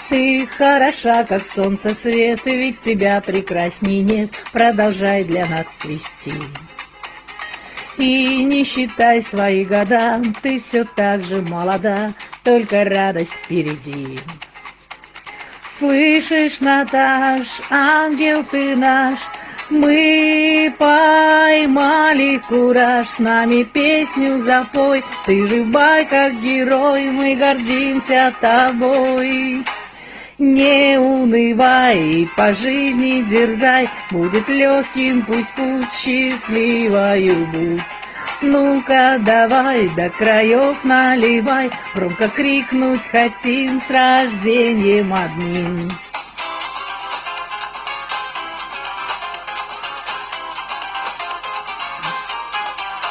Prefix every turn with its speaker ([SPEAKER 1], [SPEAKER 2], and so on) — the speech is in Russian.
[SPEAKER 1] Ты хороша, как солнце свет, ведь тебя прекрасней нет, продолжай для нас цвести. И не считай свои года, ты все так же молода, только радость впереди. Слышишь, Наташ, ангел ты наш, мы поймали кураж, с нами песню запой, ты живай, как герой, мы гордимся тобой. Не унывай, по жизни дерзай, будет легким пусть путь, счастливою будь. Ну-ка давай, до краев наливай, громко крикнуть хотим с рождением одним.